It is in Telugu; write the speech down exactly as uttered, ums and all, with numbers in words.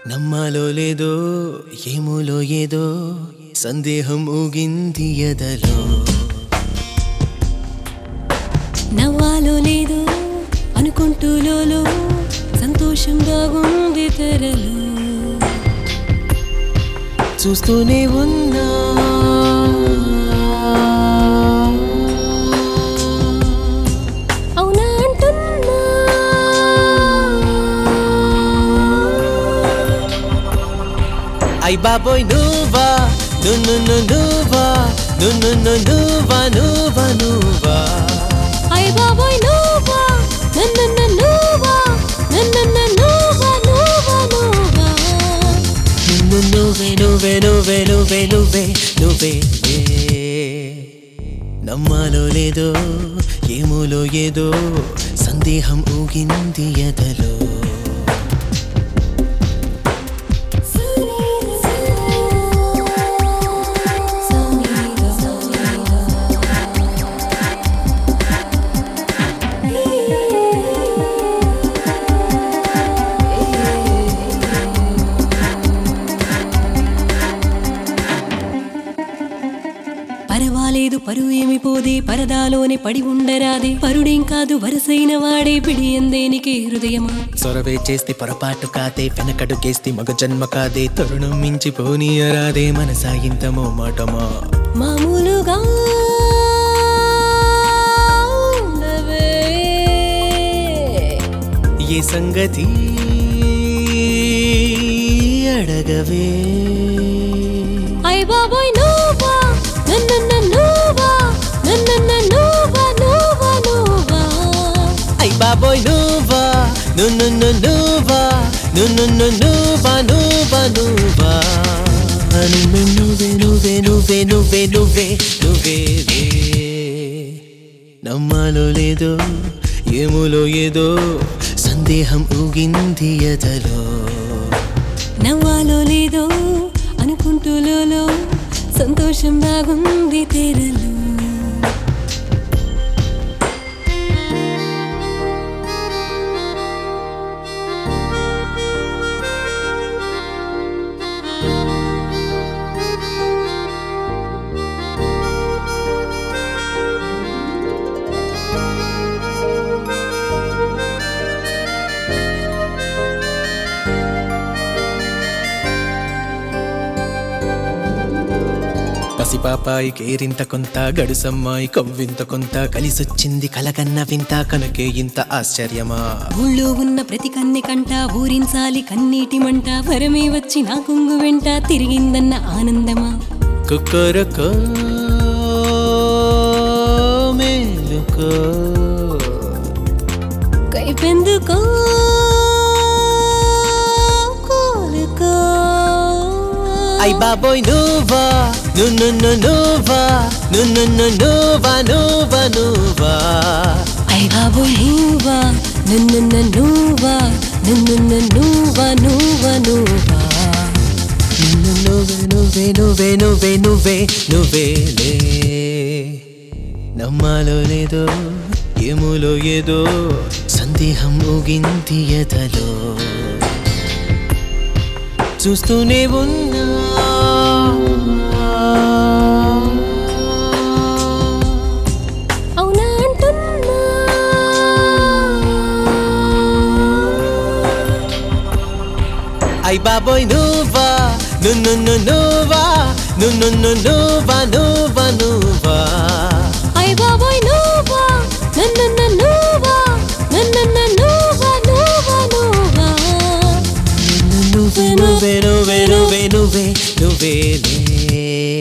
నమ్మాలో లేదో ఏమోలో ఏదో సందేహం ఊగింది ఎదలో నవ్వాలో లేదో అనుకుంటూ లోలో సంతోషం దాగుంది తెరలో చూస్తూనే ఉన్నా అవునా అంటున్నా ఐ బాబోయ్ నువ్వా నువ్వు నువ్వా నువ్వు నువ్వా నువ్వా నువ్వా ఐ బాబోయ్ నువ్వా నన్ను నువ్వా నన్ను నువ్వా నువ్వా నువ్వా నిన్ను నువ్వే నువ్వే నువ్వే నువ్వే నువ్వే నువ్వే నమ్మాలో లేదో ఏమోలో ఏదో సందేహం ఊగింది ఎదలో పరవాలేదు పరువు ఏమి పోదే పరదాలోనే పడి ఉండరాదే పరుడేం కాదు వరసైన వాడే పిడి ఎందేనికి హృదయమా సొరవే చేస్తే పొరపాటు కాదే వెనకడు కేస్తే మగ జన్మ కాదే తరుణం మించి పోనీయరాదే మనసా ఇంతమో మాటమా మామూలుగా ఉండవే ఏ సంగతి అడగవే ఐ బాబోయ్ నువ్వా నన్ను నువ్వా నన్ను నువ్వా నువ్వా నువ్వా ఐ బాబోయ్ నువ్వా నువ్వు నువ్వా నువ్వు నువ్వా నువ్వా నువ్వా నువ్వే నువ్వే నువ్వే నువ్వే నువ్వే నువ్వే నువ్వే నమ్మాలో లేదో ఏమోలో ఏదో సందేహం ఊగింది ఎదలో నవ్వాలో లేదో అనుకుంటూ లోలో సంతోషం దాగుంది తెరలో పసిపాపాయి కేరింత కొంత గడుసమ్మాయి కవ్వింత కొంత కలిసొచ్చింది కలకన్న వింత కనుకే ఇంత ఆశ్చర్యమా ఊళ్ళో ఉన్న ప్రతి కన్నె కంట ఊరించాలి కన్నీటి మంట వరమే వచ్చి నా కుంగు వెంట తిరిగిందన్న ఆనందమా కుక్కరకో మేలుకో కైపెందుకో కోలుకో ఐ బాబోయ్ నువ్వా నువ్వు నువ్వా నువ్వు నువ్వా నువ్వా నువ్వా ఐ బాబోయ్ నువ్వా నన్ను నువ్వా నన్ను నువ్వా నువ్వా నువ్వా నిన్ను నువ్వే నువ్వే నువ్వే నువ్వే నువ్వే నువ్వేలే నమ్మాలో లేదో ఏమోలో ఏదో సందేహం ఊగింది ఎదలో చూస్తూనే ఉన్నా అవునా అంటున్నా ఐ బాబోయ్ నువ్వా నువ్వు నువ్వా నువ్వు నువ్వా నువ్వా నువ్వా ఐ బాబోయ్ నువ్వా నన్ను నువ్వా నన్ను నువ్వా నువ్వా నువ్వా నువ్వే నువ్వే నువ్వే నువ్వే నువ్వే నువ్వేలే